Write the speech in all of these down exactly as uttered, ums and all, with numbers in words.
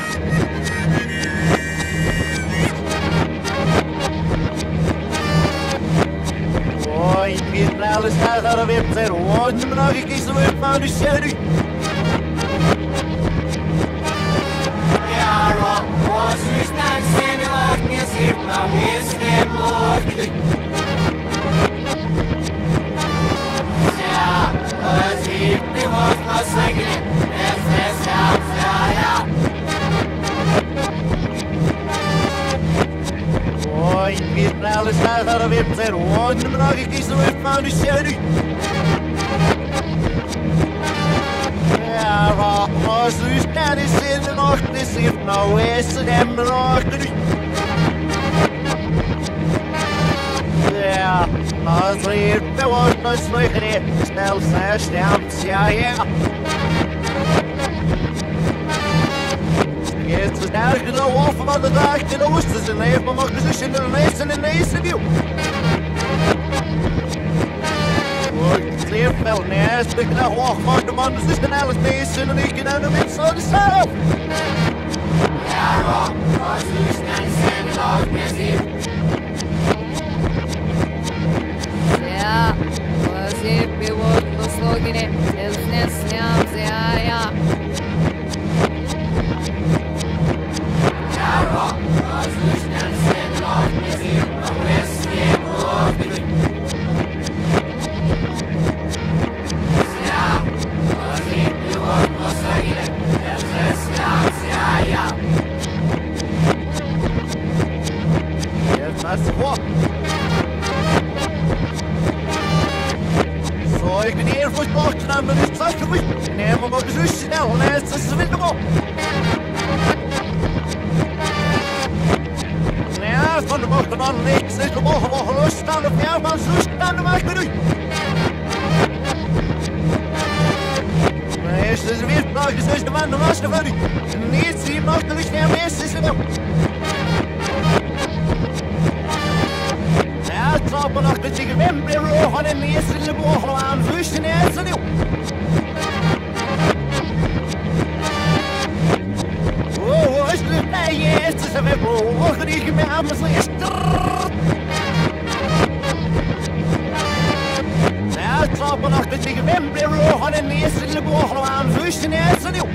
Ой, Виталий Сахаровец, очень многие свои повещали. Яро, возле стань всеми лохни, сипна висне блоки. Вся, возьми вот посыгли, это вся, вся я. Ой, Виталий Сахаровец, очень многие свои повещали. Яро, возле стань всеми лохни, сипна висне блоки. Ja, als er wordt nog slugger, stel zes stemmen, ja, ja. Jetzt ist er genau offen, was er sagt, in Osten sind Leben, man macht sich in der nächsten, in der nächsten View. Und sehr viel nächst, ich kann auch machen, der Mann, das ist dann alles nächsten, und ich kann auch noch mit so das Sau. Яро, возле стань всеми лохни, сипна. Ja, возле пивот услуги, не сням зя. Яро, возле стань всеми лохни, сипна висне блоки. Вся, возле пивот услуги, это сням зя я. Jetzt hast du vor. So, ich bin hier für Sport, dann bin ich Zeit für mich. Nehmen wir mal Gesüß schnell, und jetzt ist es wieder mal. Ja, von der Woche an nichts, ich will Woche, Woche los, dann auf die Arbeit, so dann mach ich mir durch. Na, ist das wird, noch ist es der Mann, der Master fertig. Nichts, sie macht nicht mehr, mehr ist es wieder. Trappen nog dat ik ben weer ogen en eerst in de bogen aan vuisten en het nieuw. Oh, is het bij je eerst is er weer bogen die ik me aan mijn vlees. Ja, trappen nog dat ik ben weer ogen en eerst in de bogen aan vuisten en het nieuw.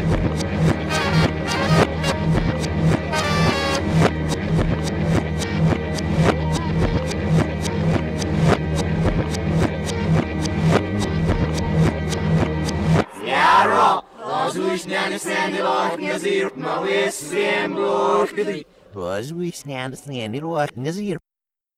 Возлюсняне сняли лохни, зирп, малый свем блоки. Возлюсняне сняли лохни, зирп.